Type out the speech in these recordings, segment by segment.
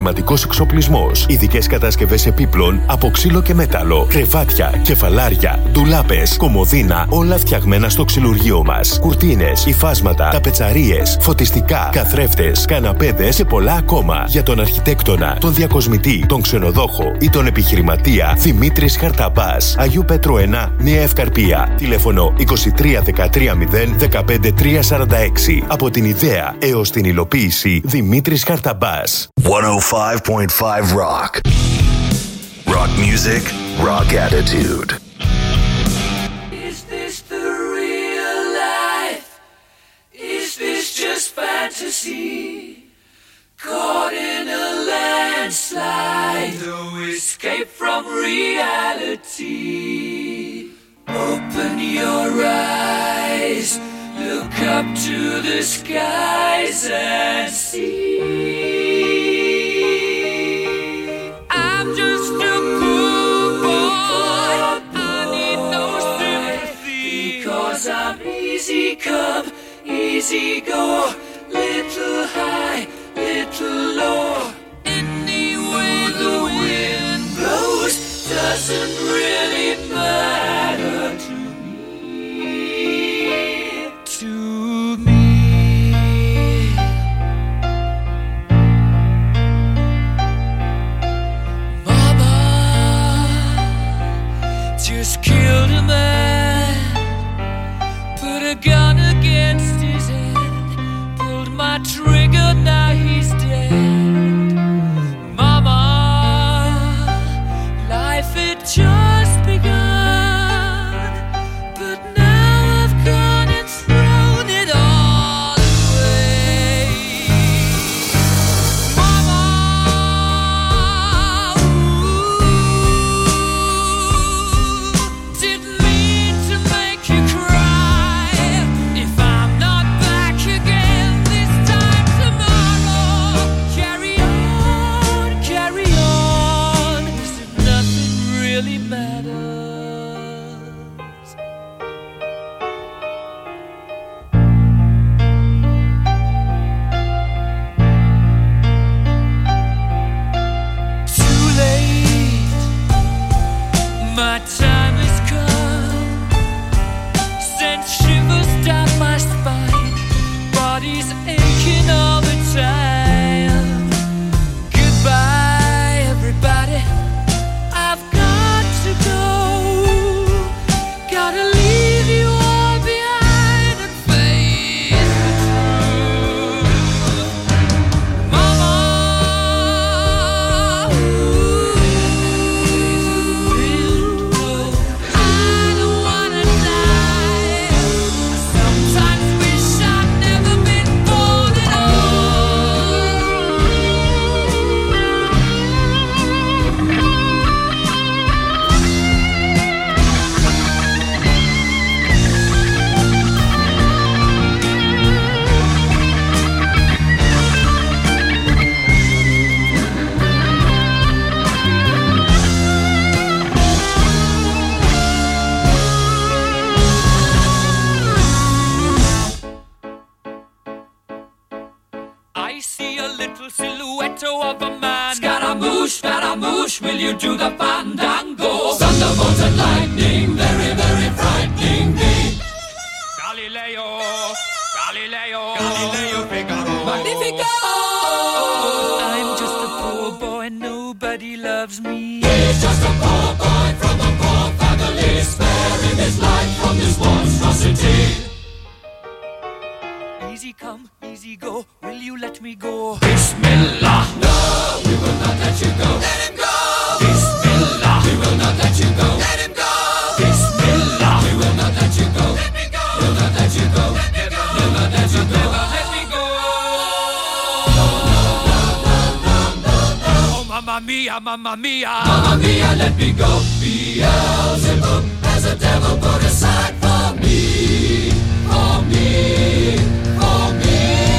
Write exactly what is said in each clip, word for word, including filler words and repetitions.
επαγγελματικός εξοπλισμός, ειδικές κατασκευές επίπλων από ξύλο και μέταλλο, κρεβάτια, κεφαλάρια, ντουλάπες, κομοδίνα, όλα φτιαγμένα στο ξυλουργείο μας. Κουρτίνες, υφάσματα, ταπετσαρίες, φωτιστικά, καθρέφτες, καναπέδες και πολλά ακόμα. Για τον αρχιτέκτονα, τον διακοσμητή, τον ξενοδόχο ή τον επιχειρηματία, Δημήτρης Χαρταμπάς. Αγίου Πέτρου ένα, Νέα Ευκαρπία. Τηλέφωνο είκοσι τρία δεκατρία μηδέν δεκαπέντε τρία σαράντα έξι. Από την ιδέα έως την υλοποίηση, Δημήτρης Χαρταμπάς. εκατόν πέντε κόμμα πέντε Rock. Rock music, rock attitude. Is this the real life? Is this just fantasy? Caught in a landslide, no escape from reality. Open your eyes, look up to the skies and see. I'm just a poor boy, I need no sympathy, because I'm easy come, easy go, little high, little low. Any way the wind blows doesn't really matter to me, to me. Mama just killed a man, put a gun against his head, pulled my trigger, now he's dead. Mama, life had just begun, but now I've gone and thrown it all away. Mama, ooh, didn't mean to make you cry. If I'm not back again this time tomorrow, carry on, carry on, as if nothing really matters. Too late, my time has come, sent shivers down my spine, body's aching all the time. Goodbye, everybody, I've got to go, gotta leave you all behind and face the truth. Mama, ooh, I don't wanna die. I sometimes wish I'd never been born at I see a little silhouette of a man. Scaramouche, Scaramouche, will you do the fandango? Thunderbolt and lightning, very, very frightening me. Galileo, Galileo, Galileo Figaro, Magnifico. I'm just a poor boy, nobody loves me. He's just a poor boy from a poor family, sparing his life from this monstrosity. Easy come, easy go, will you let me go? Bismillah, no, we will not let you go. Let him go. Bismillah, we will not let you go. Let him go. Bismillah, we will not let you go. Let me go. We'll not let you go. Let me go. We'll not let you go. Never let me go. No, no, no, no, no, no, no. Oh, mamma mia, mamma mia, mamma mia, let me go. Beelzebub has a devil put aside for me, for me, for me.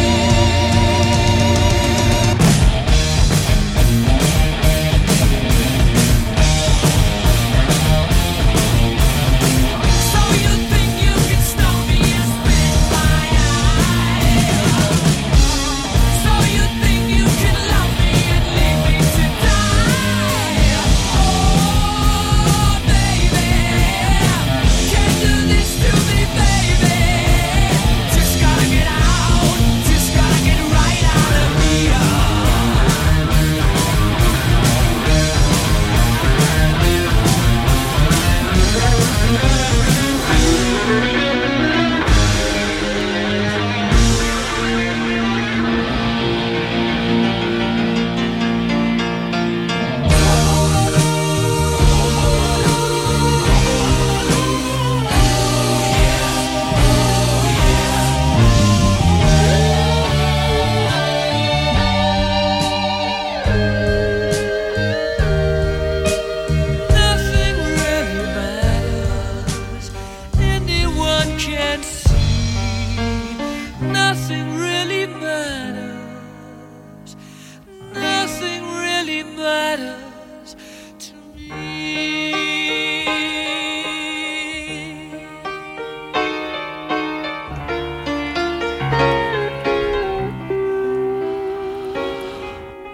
So you think you can stop me and spit my eye? So you think you can love me and leave me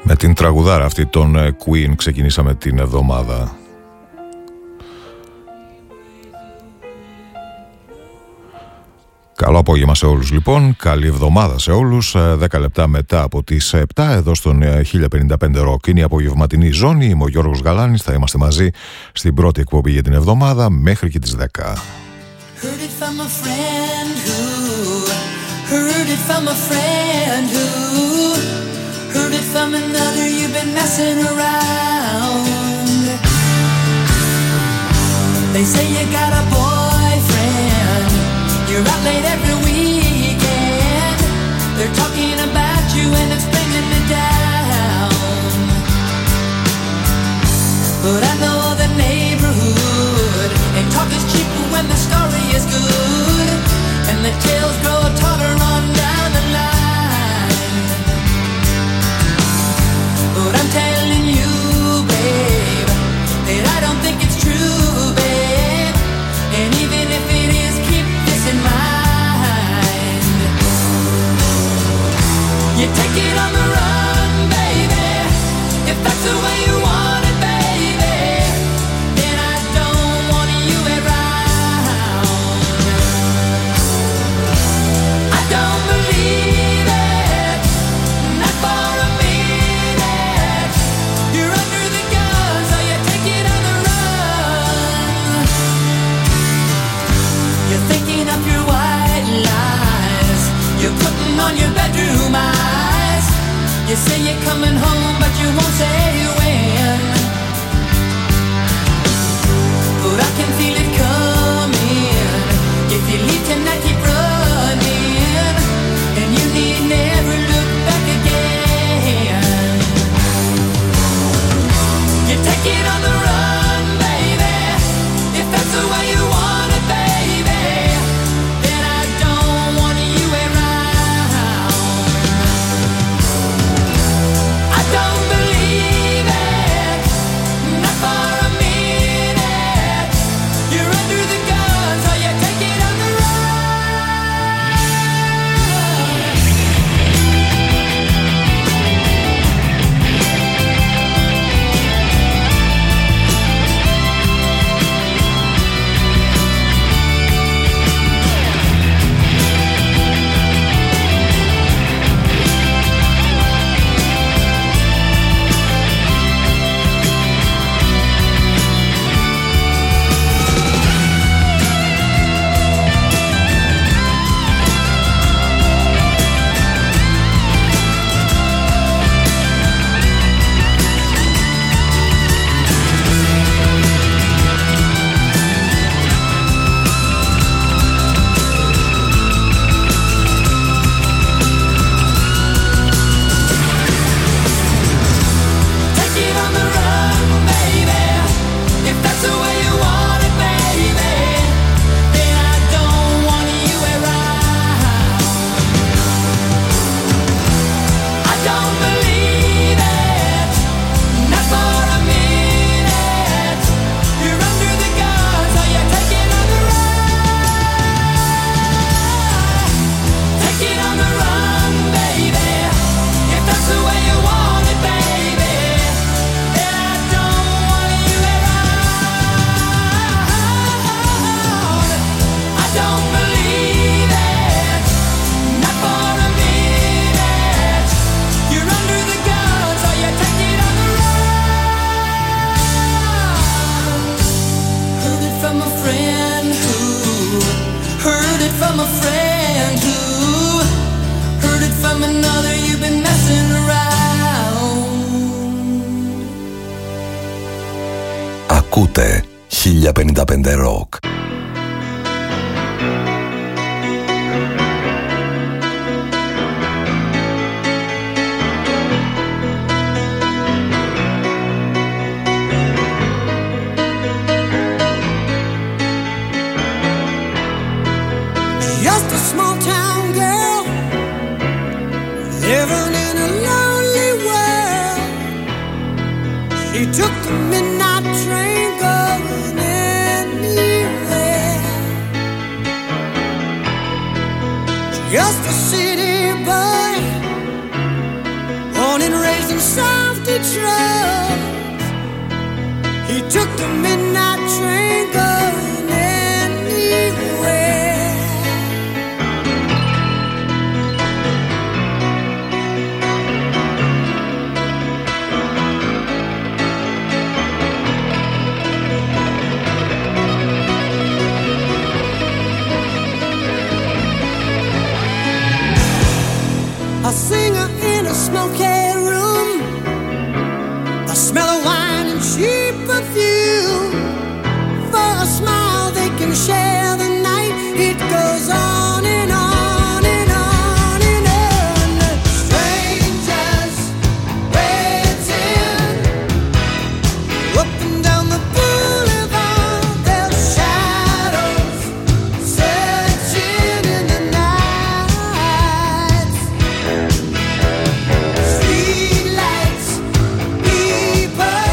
Με την τραγουδάρα αυτή των Queen ξεκινήσαμε την εβδομάδα. Καλό απόγευμα σε όλους λοιπόν, καλή εβδομάδα σε όλους. Δέκα λεπτά μετά από τις επτά εδώ στον χίλια πενήντα πέντε Rock είναι η απογευματινή ζώνη. Είμαι ο Γιώργος Γαλάνης, θα είμαστε μαζί στην πρώτη εκπομπή για την εβδομάδα μέχρι και τις δέκα. Heard it from a friend who Heard it from a friend who Heard it from another, you've been messing around. They say you got a boyfriend, you're out late every weekend. They're talking about you and it's bringing me down. But I know the neighborhood, and talk is cheap when the story is good, and the tales grow taller on down the line. But I'm telling you, babe, that I don't think it's true, babe. And even if it is, keep this in mind. You take it on the run, baby, if that's the way you want it, baby. Then I don't want you around. I don't believe it, not for a minute. You're under the gun, so you take it on the run. You're thinking of your white lies, you're putting on your bedroom eyes. You say you're coming home, but you won't say when. But I can feel it coming. If you leave tonight, keep running, and you need never look back again. You take it on the run, baby, if that's the way you want it, baby. Then I don't want you around. I don't believe it, not for a minute. You're under the gun, so you take it on the run. Take it on the run, baby, if that's the way you want it, baby. Then I don't want you around. I don't believe it, not for a minute. You're under the gun, so you take it on the run. Take it on the run, baby, if that's the way you want it, baby. Then I don't want you around. I don't believe it, not for a minute. You're under the gun, so you take it on the run. Heard it from a friend who Heard it from a friend who Heard it from another, you've been messing around. Ακούτε χίλια πενήντα πέντε Rock. Just a small town girl living in a lonely world. She took the midnight train going anywhere. Just a city boy, born and raised in in South Detroit. He took the midnight train going anywhere. A singer in a smoky room, the smell of wine and cheap perfume. For a smile they can share the night. It goes on and on and on and on. Strangers waiting up and down the boulevard, their shadows searching in the night. Streetlights, people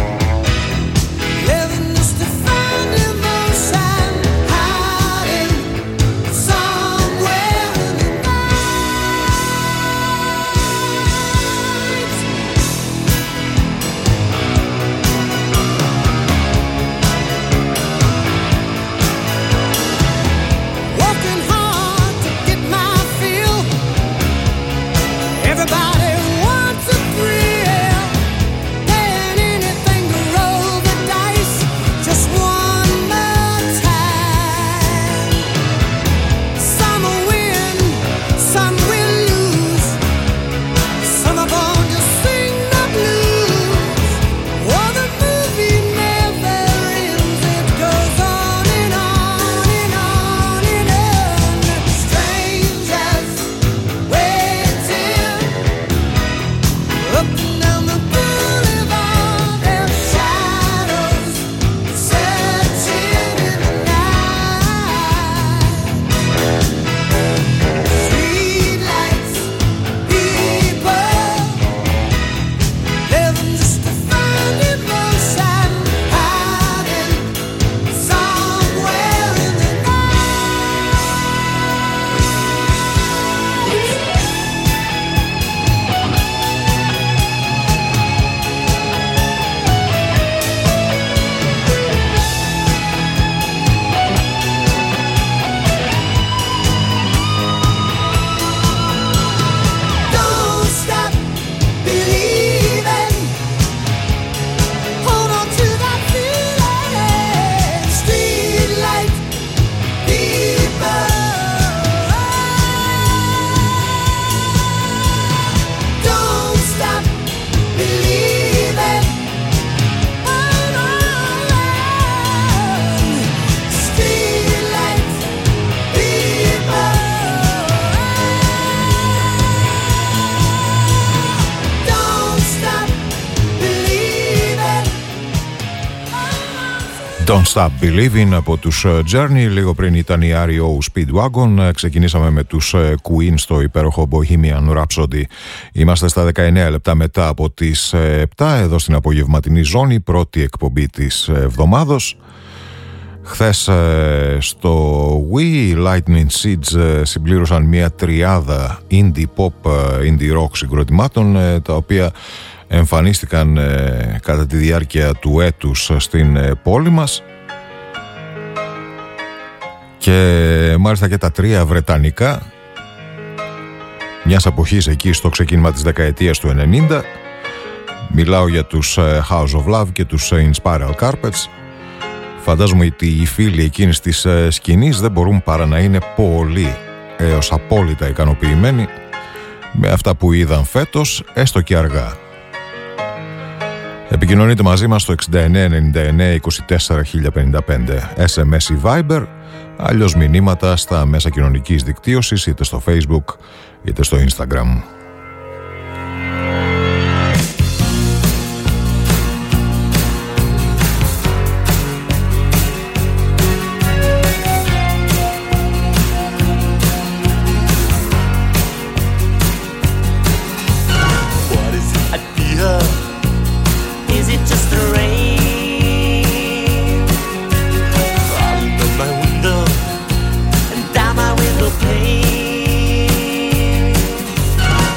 living just to find emotion, hiding somewhere in the working hard to get my fill. Everybody wants a thrill, paying anything to roll the dice just one more time. Some will win, some will lose. Some are born to sing the blues. Oh, the movie never ends. It goes on and on and on and on. Strangers waiting up and down the boulevard, their shadows searching in the night. Streetlights, people living just to find emotion, hiding somewhere in the Don't stop believing. Hold on to that feeling. Streetlight people. Don't stop believing. Hold on. Streetlight people. Don't stop believing. Don't Stop Believing από τους Journey. Λίγο πριν ήταν η αρ ι ο Speedwagon. Ξεκινήσαμε με τους Queen στο υπέροχο Bohemian Rhapsody. Είμαστε στα δεκαεννέα λεπτά μετά από τις επτά εδώ στην απογευματινή ζώνη, πρώτη εκπομπή της εβδομάδος. Χθες στο Wii οι Lightning Seeds συμπλήρωσαν μια τριάδα indie pop, indie rock συγκροτημάτων, τα οποία εμφανίστηκαν κατά τη διάρκεια του έτους στην πόλη μας, και μάλιστα και τα τρία βρετανικά, μιας εποχής εκεί στο ξεκίνημα της δεκαετίας του ενενήντα. Μιλάω για τους House of Love και τους Inspiral Carpets. Φαντάζομαι ότι οι φίλοι εκείνης της σκηνής δεν μπορούν παρά να είναι πολύ έως απόλυτα ικανοποιημένοι με αυτά που είδαν φέτος, έστω και αργά. Επικοινωνείτε μαζί μας στο εξήντα εννέα ενενήντα εννέα είκοσι τέσσερα χίλια πενήντα πέντε, ες εμ ες ή Viber, αλλιώς μηνύματα στα μέσα κοινωνικής δικτύωσης, είτε στο Facebook είτε στο Instagram. Down my window pane.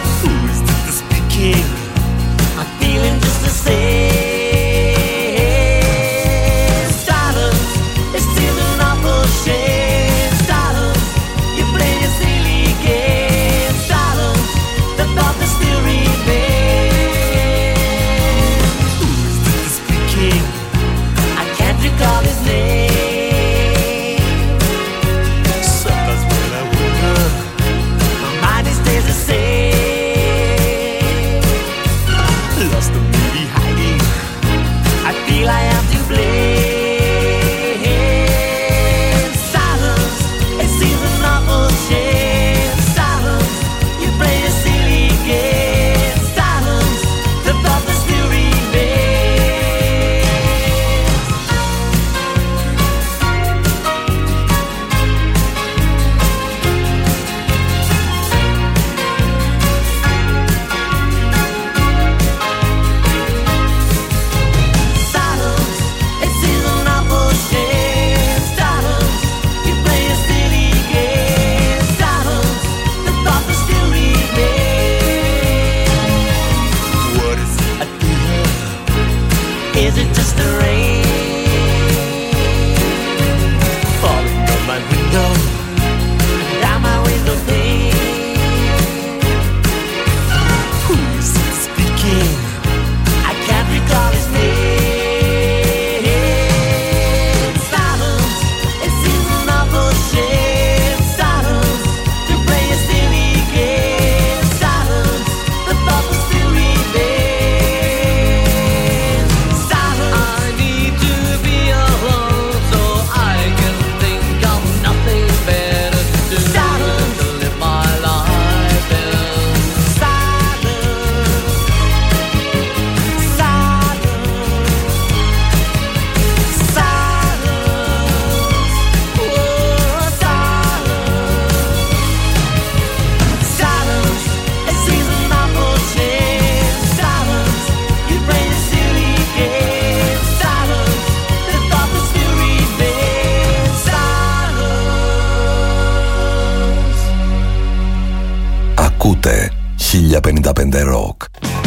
χίλια πενήντα πέντε Rock.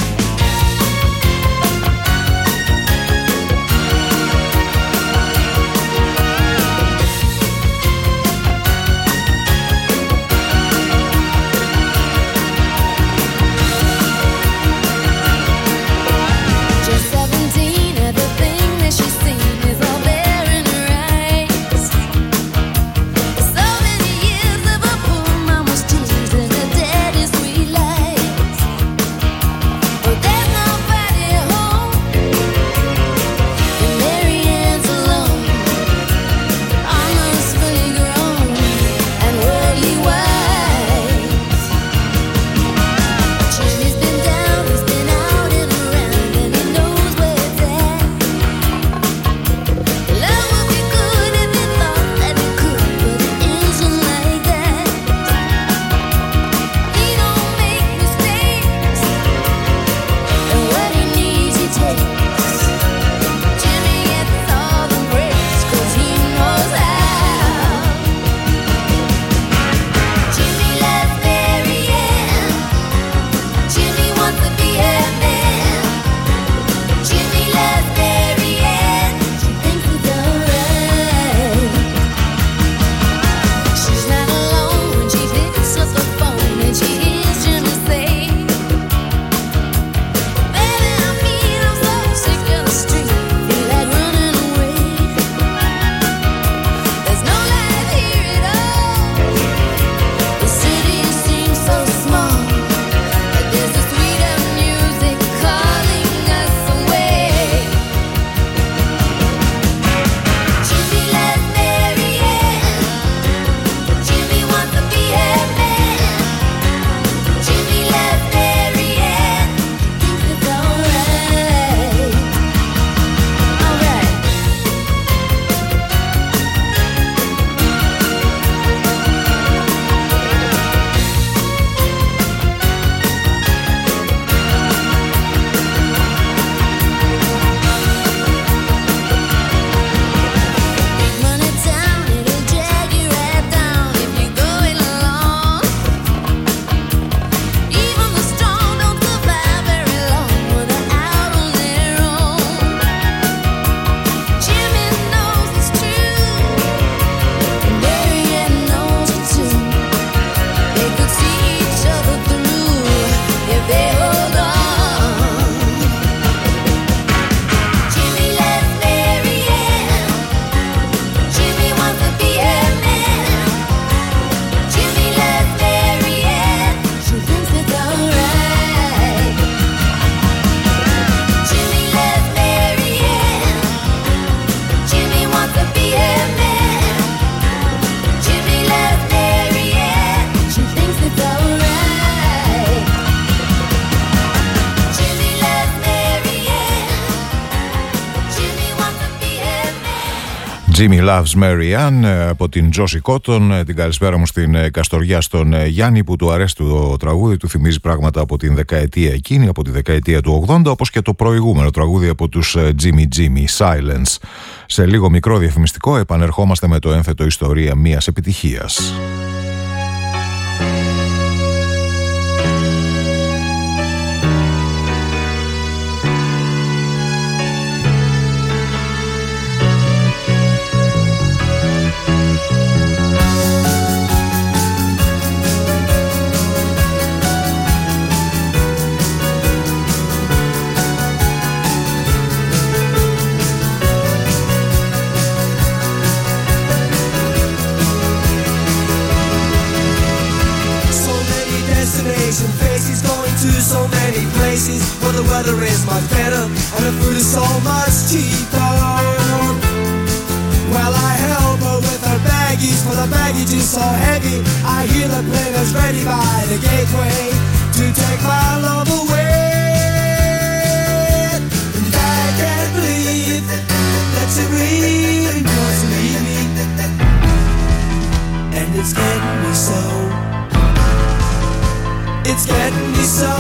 Jimmy Loves Mary Ann από την Josie Cotton. Την καλησπέρα μου στην Καστοριά στον Γιάννη που του αρέσει το τραγούδι, του θυμίζει πράγματα από την δεκαετία εκείνη, από τη δεκαετία του ογδόντα, όπως και το προηγούμενο τραγούδι από τους Jimmy Jimmy, Silence. Σε λίγο μικρό διαφημιστικό επανερχόμαστε με το έμφετο ιστορία μιας επιτυχίας. Where the weather is much better and the food is so much cheaper. Well, I help her with her baggage, for the baggage is so heavy. I hear the plane is ready by the gateway to take my love away. And I can't believe that she really wants to leave me. And it's getting me so. It's getting me so.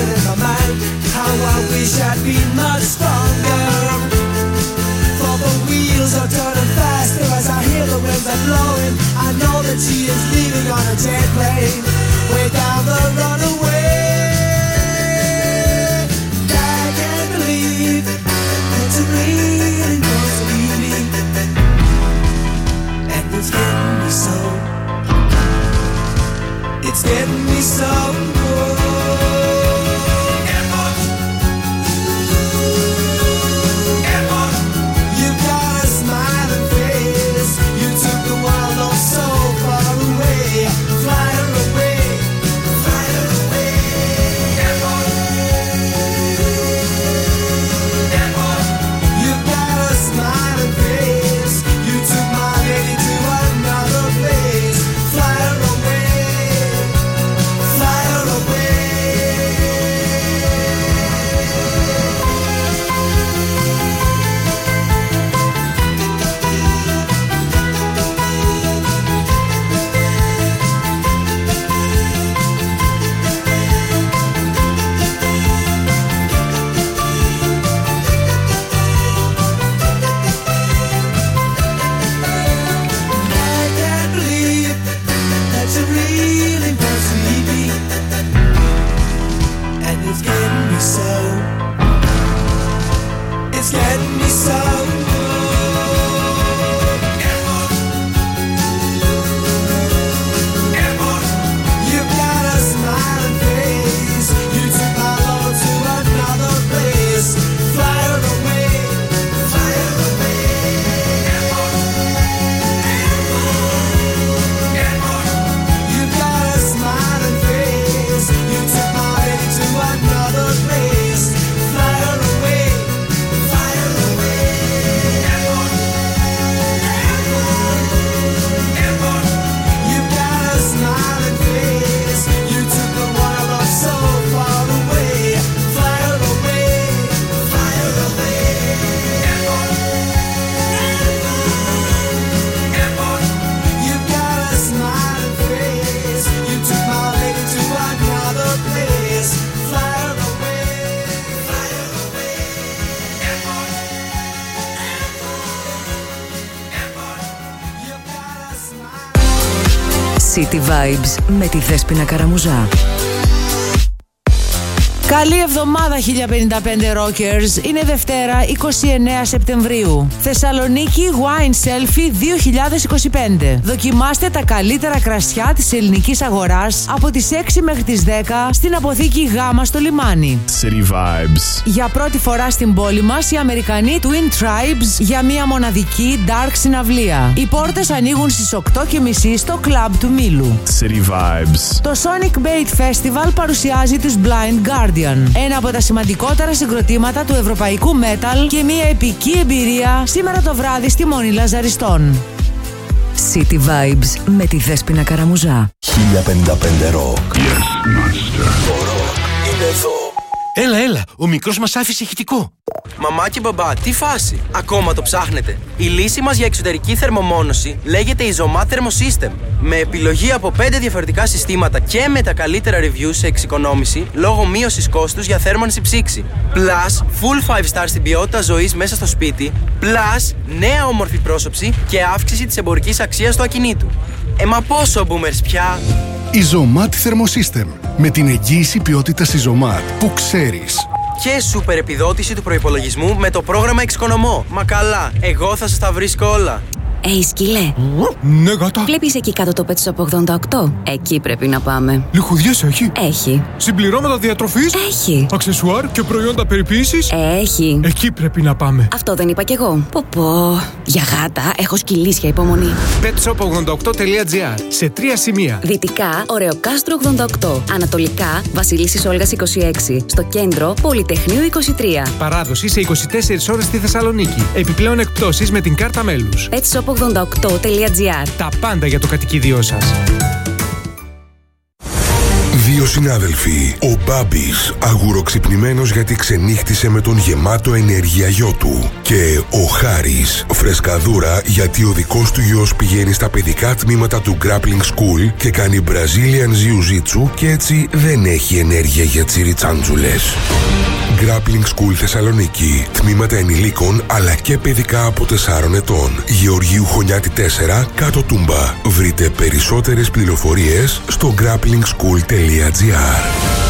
racing in my mind. How I wish I'd be much stronger. For the wheels are turning faster as I hear the winds are blowing. I know that she is leaving on a jet plane, way down the runaway. I can't believe that you really was leaving, and it's getting me so. It's getting me so. City Vibes με τη Δέσποινα Καραμουζά. Καλή εβδομάδα χίλια πενήντα πέντε Rockers. Είναι Δευτέρα είκοσι εννέα Σεπτεμβρίου. Θεσσαλονίκη Wine Selfie δύο χιλιάδες είκοσι πέντε. Δοκιμάστε τα καλύτερα κρασιά της ελληνικής αγοράς από τις έξι μέχρι τις δέκα στην αποθήκη Γάμα στο λιμάνι. City Vibes. Για πρώτη φορά στην πόλη μας οι Αμερικανοί Twin Tribes για μια μοναδική dark συναυλία. Οι πόρτες ανοίγουν στις οκτώ και μισή στο κλαμπ του Μήλου. City Vibes. Το Sonic Bait Festival παρουσιάζει τους Blind Guardian, ένα από τα σημαντικότερα συγκροτήματα του ευρωπαϊκού metal και μια επική εμπειρία σήμερα το βράδυ στη Μονή Λαζαριστών. City Vibes με τη Δέσποινα Καραμουζά. χίλια πενήντα πέντε Rock. Yes, master. Το rock είναι εδώ. Έλα, έλα, ο μικρός μας άφησε ηχητικό. Μαμά και μπαμπά, τι φάση! Ακόμα το ψάχνετε? Η λύση μας για εξωτερική θερμομόνωση λέγεται Isomat Thermosystem. Με επιλογή από πέντε διαφορετικά συστήματα και με τα καλύτερα reviews σε εξοικονόμηση λόγω μείωσης κόστους για θέρμανση ψήξη. Plus, full five star στην ποιότητα ζωής μέσα στο σπίτι. Plus, νέα όμορφη πρόσωψη και αύξηση της εμπορικής αξίας του ακινήτου. Ε, μα πόσο boomers πια! Isomat Thermosystem. Με την εγγύηση ποιότητας Isomat που ξέρεις. Και σούπερ επιδότηση του προϋπολογισμού με το πρόγραμμα Εξοικονομώ. Μα καλά, εγώ θα σας τα βρίσκω όλα. Ει σκύλε. Ναι, γάτα. Βλέπεις εκεί κάτω το Pet Shop ογδόντα οκτώ? Εκεί πρέπει να πάμε. Λιχουδιές έχει? Έχει. Συμπληρώματα διατροφής? Έχει. Αξεσουάρ και προϊόντα περιποίησης? Έχει. Εκεί πρέπει να πάμε. Αυτό δεν είπα κι εγώ. Πω πω. Για γάτα έχω σκυλίσια υπομονή. pet shop ογδόντα οκτώ τελεία τζι άρ. Σε τρία σημεία. Δυτικά, Ωρεοκάστρο ογδόντα οκτώ. Ανατολικά, Βασιλίσσης Όλγας είκοσι έξι. Στο κέντρο, Πολυτεχνείου είκοσι τρία. Παράδοση σε είκοσι τέσσερις ώρες στη Θεσσαλονίκη. Επιπλέον εκπτώσεις με την κάρτα μέλους. pet shop ογδόντα οκτώ τελεία τζι άρ. Τα πάντα για το κατοικίδιό σας. Δύο συνάδελφοι. Ο Μπάμπης, αγουροξυπνημένος γιατί ξενύχτησε με τον γεμάτο ενέργεια γιο του. Και ο Χάρης, φρεσκαδούρα γιατί ο δικός του γιος πηγαίνει στα παιδικά τμήματα του Grappling School και κάνει Brazilian Jiu-Jitsu και έτσι δεν έχει ενέργεια για τσιριτσάντζουλες. Grappling School Θεσσαλονίκη. Τμήματα ενηλίκων αλλά και παιδικά από τεσσάρων ετών. Γεωργίου Χωνιάτη τέσσερα, κάτω Τούμπα. Βρείτε περισσότερες πληροφορίες στο grappling school τελεία gr.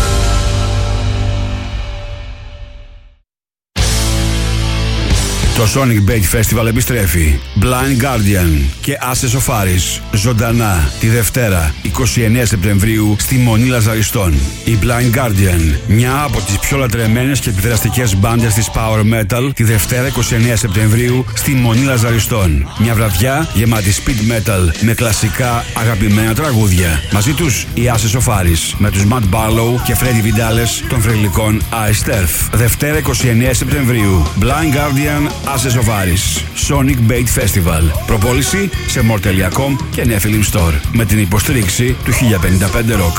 Το Sonic Bait Festival επιστρέφει. Blind Guardian και Ashes of Aris ζωντανά τη Δευτέρα εικοστή ενάτη Σεπτεμβρίου στη Μονή Λαζαριστών. Η Blind Guardian, μια από τις πιο λατρεμένες και επιδραστικές μπάντες της Power Metal, τη Δευτέρα εικοστή ενάτη Σεπτεμβρίου στη Μονή Λαζαριστών. Μια βραδιά γεμάτη speed metal με κλασικά αγαπημένα τραγούδια. Μαζί τους οι Ashes of Aris με τους Matt Barlow και Freddy Vidales των φρεγλικών Iced Earth. Δευτέρα εικοστή ενάτη Σεπτεμβρίου. Blind Guardian, Ashes of Aris, Sonic Bait Festival. Προπόληση σε more τελεία com και Nephilim Store με την υποστήριξη του χίλια πενήντα πέντε Rock.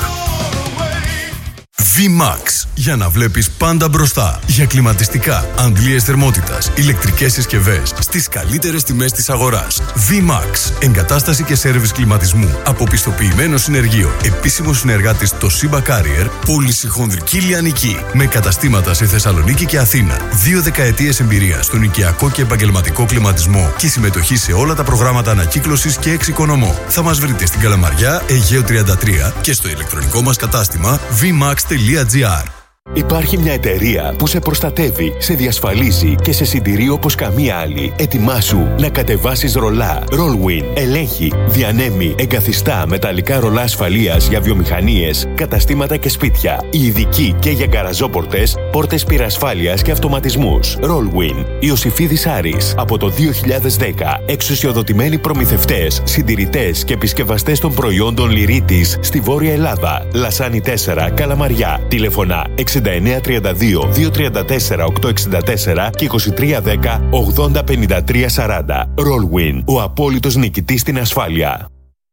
V-Max. Για να βλέπεις πάντα μπροστά. Για κλιματιστικά, αντλίες θερμότητας, ηλεκτρικές συσκευές στις καλύτερες τιμές της αγοράς. V-Max. Εγκατάσταση και σέρβις κλιματισμού. Αποπιστοποιημένο συνεργείο. Επίσημο συνεργάτης το Simba Carrier. Πώληση χονδρική λιανική. Με καταστήματα σε Θεσσαλονίκη και Αθήνα. Δύο δεκαετίες εμπειρία στον οικιακό και επαγγελματικό κλιματισμό και συμμετοχή σε όλα τα προγράμματα ανακύκλωσης και εξοικονομώ. Θα μας βρείτε στην Καλαμαριά, Αιγαίο τριάντα τρία και στο ηλεκτρονικό μας κατάστημα βι μαξ τελεία τζι άρ. Υπάρχει μια εταιρεία που σε προστατεύει, σε διασφαλίζει και σε συντηρεί όπως καμία άλλη. Ετοιμάσου να κατεβάσεις ρολά. Rollwin ελέγχει, διανέμει, εγκαθιστά μεταλλικά ρολά ασφαλείας για βιομηχανίες, καταστήματα και σπίτια. Η ειδική και για γκαραζόπορτες, πόρτες πυρασφάλειας και αυτοματισμούς. Rollwin. Ιωσηφίδης Άρης. Από το δύο χιλιάδες δέκα. Εξουσιοδοτημένοι προμηθευτές, συντηρητές και επισκευαστές των προϊόντων Λυρίτης στη Βόρεια Ελλάδα. Λασάνι τέσσερα, Καλαμαριά. Τηλεφωνά εξήντα εννέα τριάντα δύο διακόσια τριάντα τέσσερα οκτακόσια εξήντα τέσσερα και είκοσι τρία δέκα ογδόντα πενήντα τρία σαράντα. Rollwin, ο απόλυτος νικητής στην ασφάλεια.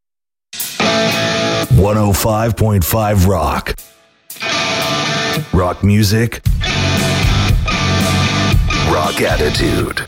εκατόν πέντε κόμμα πέντε Rock. Rock music. Rock attitude.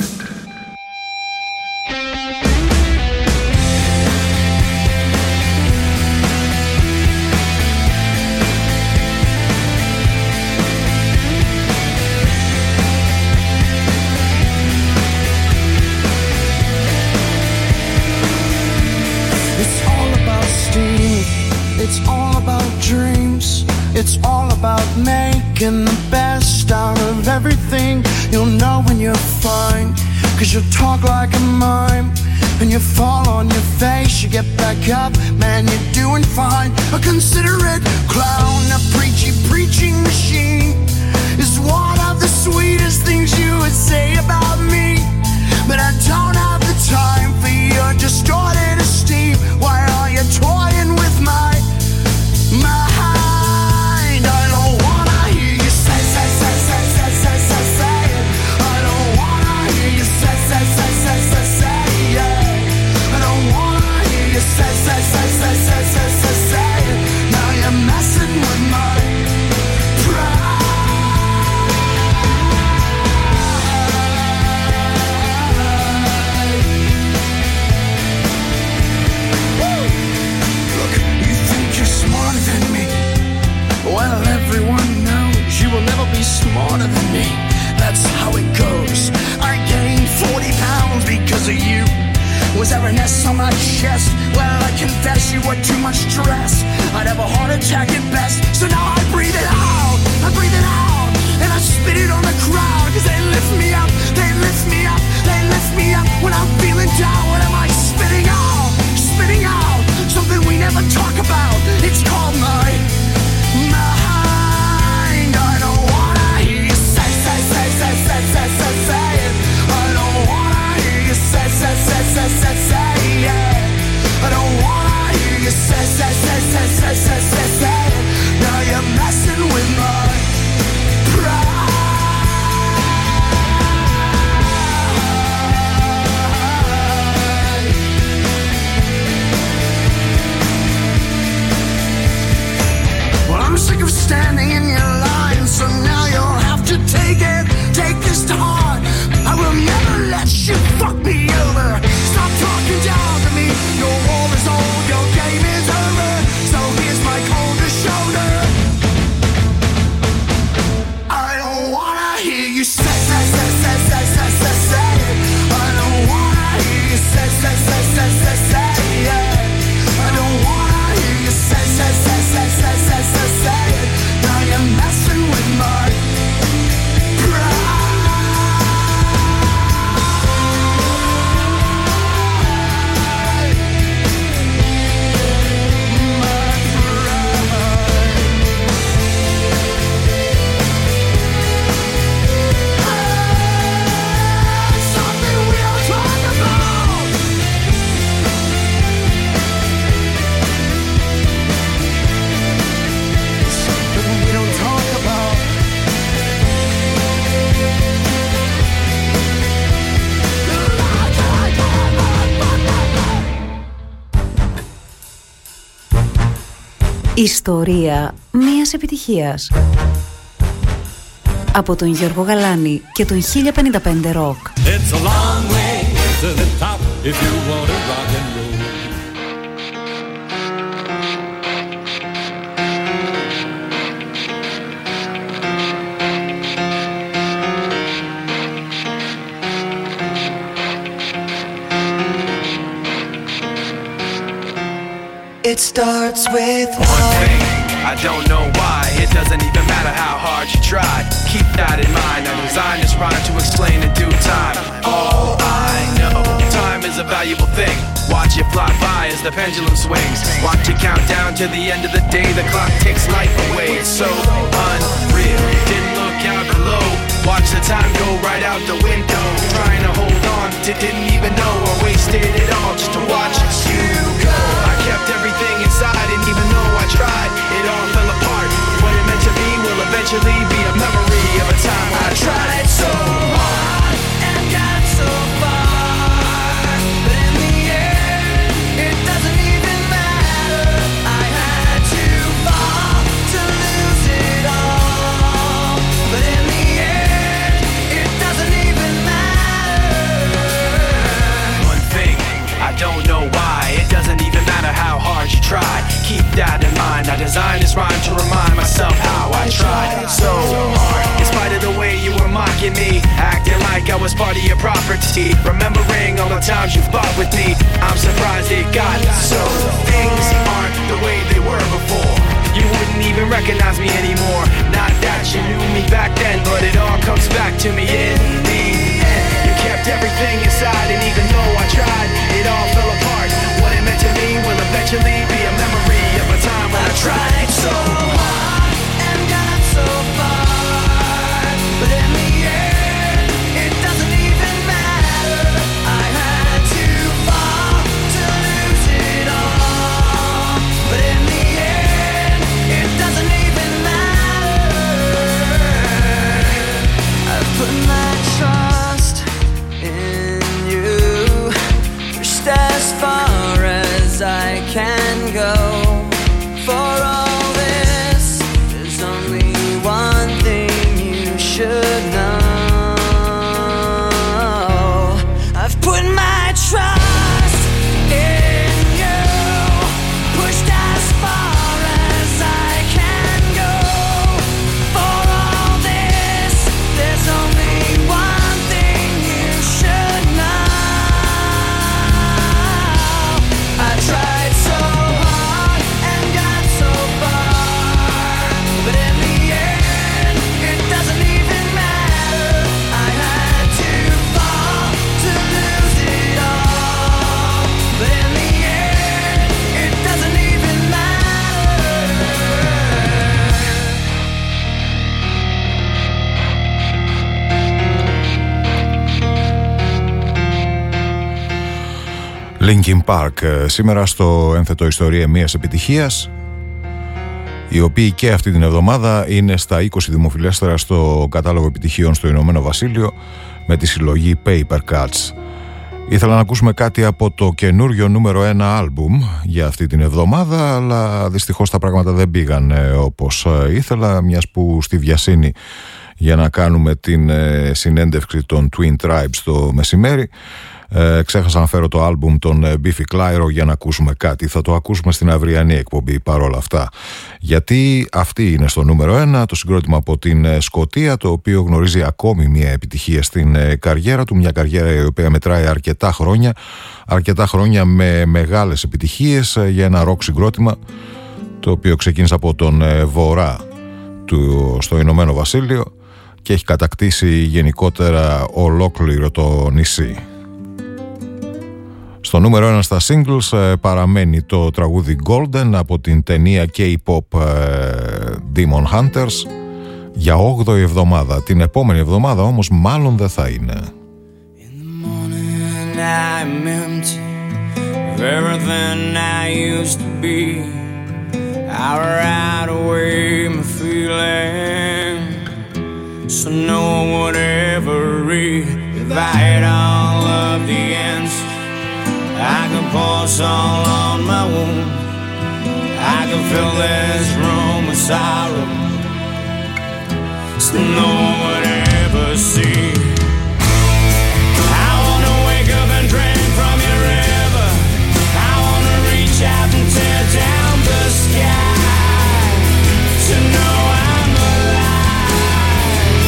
It's all about dreams. It's all about making the best out of everything. You'll know when you're fine, cause you talk like a mime. And you fall on your face, you get back up, man, you're doing fine. A considerate clown, a preachy preaching machine is one of the sweetest things you would say about me. But I don't have the time for your distorted esteem. Why are you toying with my mind? I don't wanna hear you say, say, say, say, say, say, say, say it. I don't wanna hear you say, say, say, say, say, say, yeah. I don't wanna hear you say, say, say, say, say, say, say, say it. Now you're messing with my pride. Well, everyone knows you will never be smarter than me. That's how it goes. I gained forty pounds because of you. Was there an S on my chest? Well, I confess you were too much stress. I'd have a heart attack at best. So now I breathe it out. I breathe it out. And I spit it on the crowd. Cause they lift me up. They lift me up. They lift me up. When I'm feeling down, what am I spitting out? Spitting out. Something we never talk about. It's called my... mind. I don't wanna hear you say, say, say, say, say, say, say, say it. I don't wanna hear you say, say, say, say, say, say, yeah. I don't wanna hear you say, say, say, say, say, say, say, say it. Now you're messing with my pride. Well, I'm of standing in your line, so now you'll have to take it, take this to heart. I will never let you fuck me over. Stop talking down to me. Your war is old, your game is over. So here's my cold shoulder. I don't wanna hear you say, say, say, say, say, say, say, say it. I don't wanna hear you say, say, say, say, say, say it. I don't wanna hear you say, say, say, say, say, say, say, say it. Now you're messing with my pride. Ιστορία μίας επιτυχίας. Από τον Γιώργο Γαλάνη και τον χίλια πενήντα πέντε Rock. It's a long way to the top if you want to rock and roll. It starts with one thing. I don't know why. It doesn't even matter how hard you try. Keep that in mind. I designed this rhyme to explain in due time. All I know, time is a valuable thing. Watch it fly by as the pendulum swings. Watch it count down to the end of the day. The clock takes life away. It's so unreal. Didn't look out below. Watch the time go right out the window. Trying to hold on to didn't even know I wasted it all just to watch you go. I kept everything inside and even though I tried, it all fell apart. What it meant to be will eventually be a memory of a time when I tried so hard and got so far. But in the end, it doesn't even matter. I had to fall to lose it all. But in the end, it doesn't even matter. One thing, I don't know why. It doesn't even matter how hard you try. Keep that in mind. I designed this rhyme to remind myself how I tried so hard. In spite of the way you were mocking me, acting like I was part of your property. Remembering all the times you fought with me, I'm surprised it got so. Things aren't the way they were before. You wouldn't even recognize me anymore. Not that you knew me back then, but it all comes back to me in the end. You kept everything inside, and even though I tried, it all fell apart. What it meant to me will eventually be a memory of a time when I tried so hard and got so far. But in the end, it doesn't even matter. I had to fall to lose it all. But in the end, it doesn't even matter. I've put my trust in you, pushed as far as I can go. For all this, there's only one thing you should know. I've put my trust in you, pushed as far as I can go. For all this, there's only one thing you should know. I tried so hard and got so far, but in the end, it doesn't even matter. I had to fall to lose it all, but in the end, it doesn't even matter. Linkin Park σήμερα στο ένθετο ιστορία μίας επιτυχίας, οι οποίοι και αυτή την εβδομάδα είναι στα είκοσι δημοφιλέστερα στο κατάλογο επιτυχίων στο Ηνωμένο Βασίλειο με τη συλλογή Paper Cuts. Ήθελα να ακούσουμε κάτι από το καινούριο νούμερο ένα άλμπουμ για αυτή την εβδομάδα, αλλά δυστυχώς τα πράγματα δεν πήγαν όπως ήθελα, μιας που στη Βιασύνη για να κάνουμε την συνέντευξη των Twin Tribes το μεσημέρι Ε, ξέχασα να φέρω το άλμπουμ των Biffy Clyro για να ακούσουμε κάτι. Θα το ακούσουμε στην αυριανή εκπομπή παρόλα αυτά, γιατί αυτή είναι στο νούμερο ένα, το συγκρότημα από την Σκωτία, το οποίο γνωρίζει ακόμη μια επιτυχία στην καριέρα του, μια καριέρα η οποία μετράει αρκετά χρόνια αρκετά χρόνια με μεγάλες επιτυχίες για ένα ροκ συγκρότημα το οποίο ξεκίνησε από τον βορρά του στο Ηνωμένο Βασίλειο και έχει κατακτήσει γενικότερα ολόκληρο το νησί. Στο νούμερο ένα στα singles παραμένει το τραγούδι Golden από την ταινία K-pop Demon Hunters για όγδοη εβδομάδα. Την επόμενη εβδομάδα όμως μάλλον δεν θα είναι. I'm empty of everything I used to be. I ride away my feeling, so no one would ever read. If I had all of the ends, I could pour salt on my wound. I could fill this room with sorrow, so no one would ever see. I wanna wake up and drink from your river. I wanna reach out and tear down the sky to know I'm alive.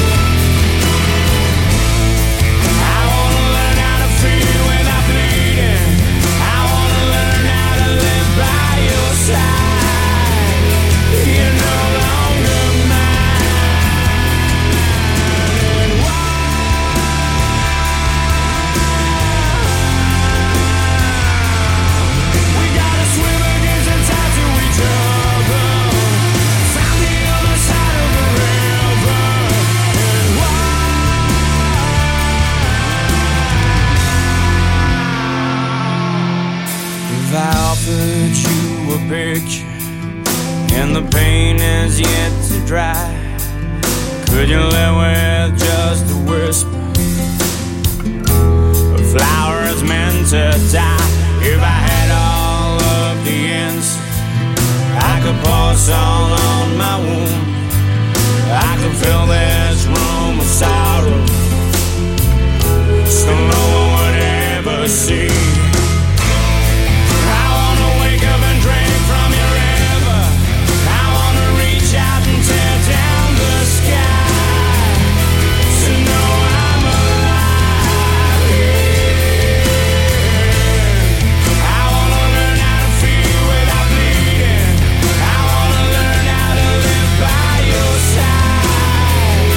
I wanna learn how to feel without bleeding. I wanna learn how to live by your side. You're no longer mine. We gotta swim against the tide till we trouble. Found the other side of the river. And if I offered you a picture and the pain is yet to dry, could you live with just a whisper? A flower is meant to die. If I had all of the answers, I could pour salt on my wound. I could fill this room with sorrow, so no one would ever see. I wanna wake up and drink from your river. I wanna reach out and tear down the sky to know I'm alive. Yeah. I wanna learn how to feel without bleeding. I wanna learn how to live by your side.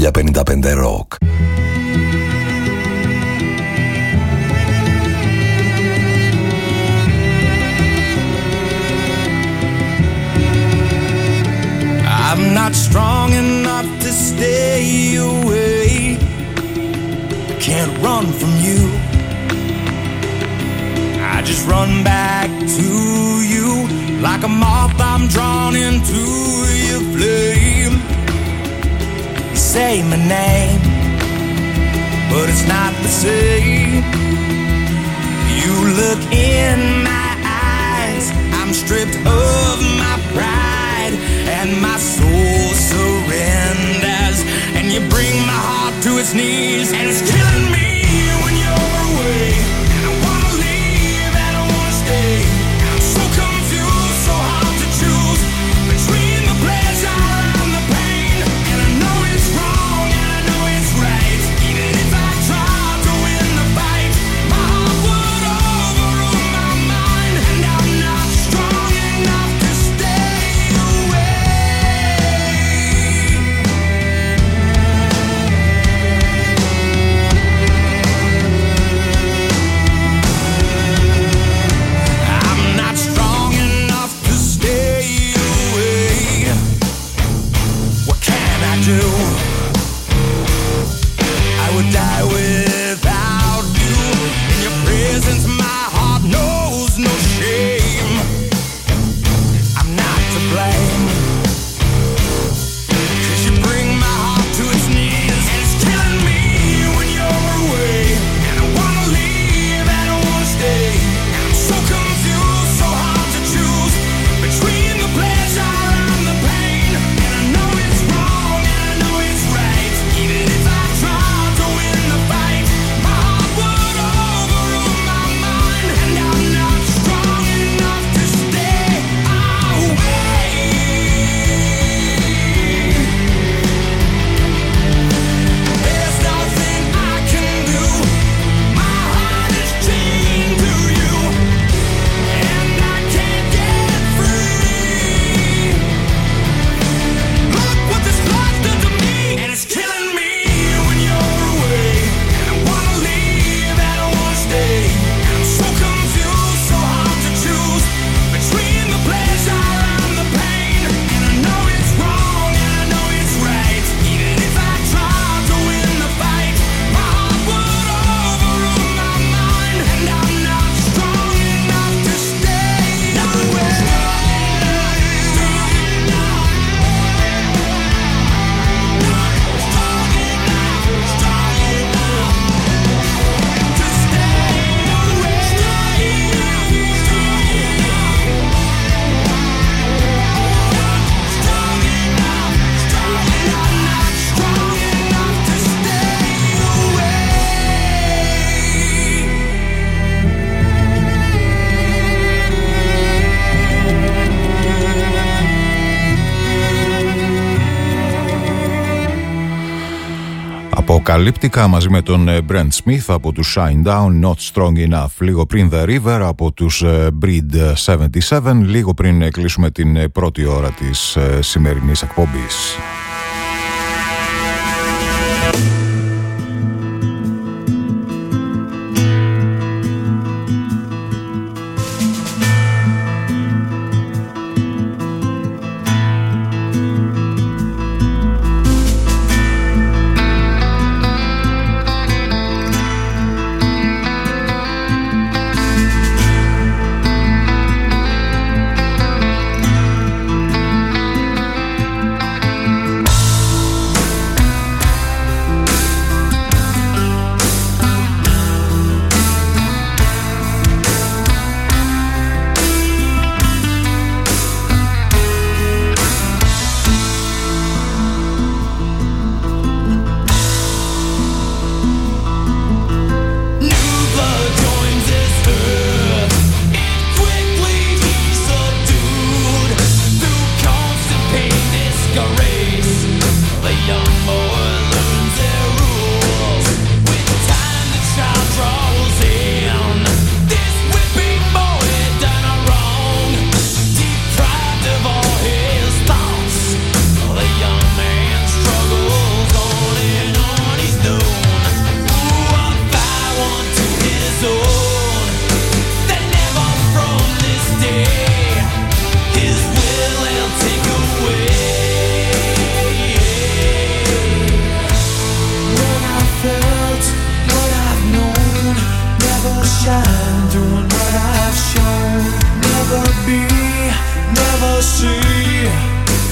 χίλια πενήντα πέντε Rock. I'm not strong enough to stay away. Can't run from you. I just run back to you. Like a moth I'm drawn into your flame. You say my name, but it's not the same. You look in my eyes, I'm stripped of my pride, and my soul surrenders, and you bring my heart to its knees, and it's killing me when you're away. And I wanna leave, and I wanna stay. I'm so confused, so hard to choose between the pleasure and the pain. And I know it's wrong, and I know it's right. Even if I tried to win the fight, my heart would overrule my mind, and I'm not strong enough to stay away. I'm not strong enough to stay away. What can I do? I would die without you. In your presence, my heart knows no shame. I'm not to blame, 'cause you bring my heart to its knees, and it's killing me when you're away. And I wanna leave, and I wanna stay. I'm so confused, so hard to choose between the pleasure and the pain. And I know it's wrong, and I know it's right. Even if I tried to win the fight, my heart would overrule my mind, and I'm not strong enough to stay away. There's nothing I can do. My heart is chained to you, and I can't get free. Look what this love's done to me, and it's killing me when you're away. And I wanna leave, and I wanna stay. I'm so confused, so hard to choose between the pleasure and the pain. And I know it's wrong, and I know it's right. Even if I tried to win the fight, my heart would overrule my mind, and I'm not strong enough to stay away. Αποκαλύπτικα μαζί με τον Brent Smith από τους Shinedown, Not Strong Enough. Λίγο πριν The River από τους Breed εβδομήντα επτά, λίγο πριν κλείσουμε την πρώτη ώρα της σημερινής εκπομπής. Thank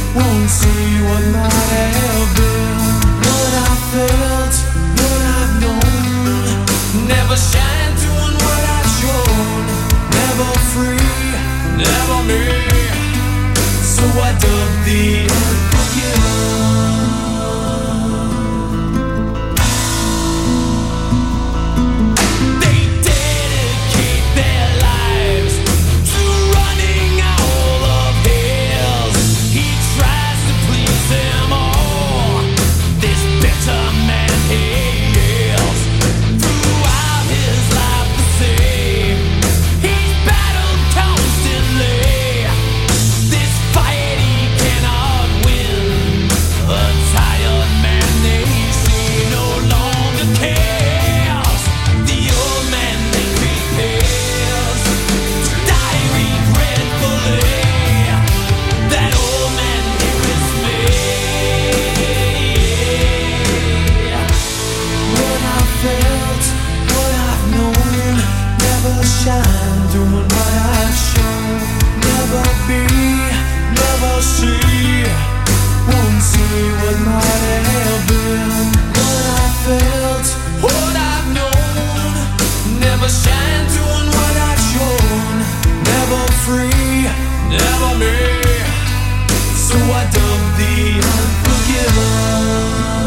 won't see what might have been. What I felt, what I've known, never shine doing what I've shown. Never free, never me. So I dug the unforgiven. They dedicate their lives to running all of his. He tries to please them all. This bitter man he is. Throughout his life the same. He's battled constantly. This fight he cannot win. A tired man they see no longer cares. The old man they prepares to die regretfully. That old man here is me. What I felt, what I've known, never shine doing what I've shown. Never be, never see, won't see what might have been. What I felt, what I've known, never shine doing what I've shown. Never free, never me. So I dug the unforgiven.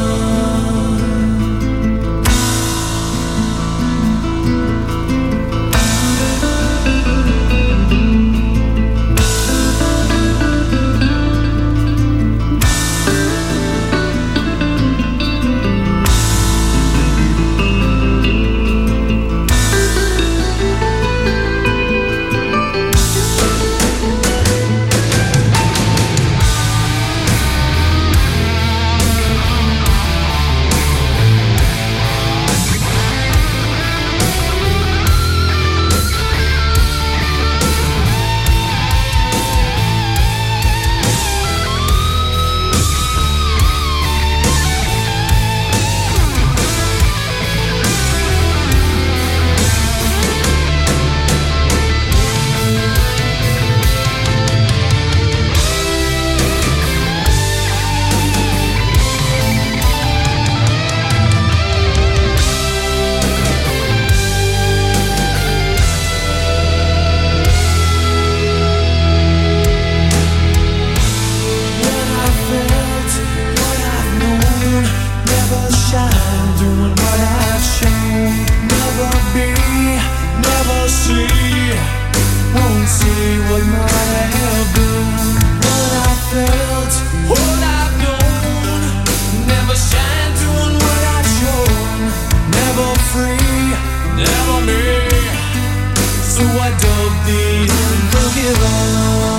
What I felt, what I've known, never shine doing what I've shown. Never be, never see, won't see what might have been. What I felt, what I've known, never shine doing what I've shown. Never free, never me. So I dug the unforgiven.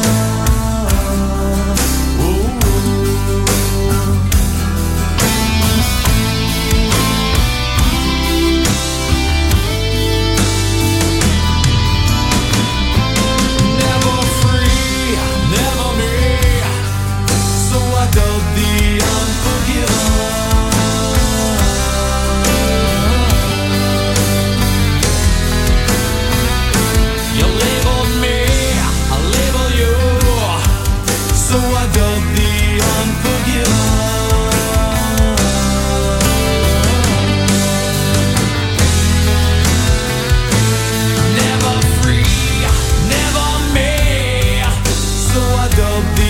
Never free, never me. So I dug the unforgiven. You labeled me, I label you. So I dug the unforgiven. Never free, never me. So I dug the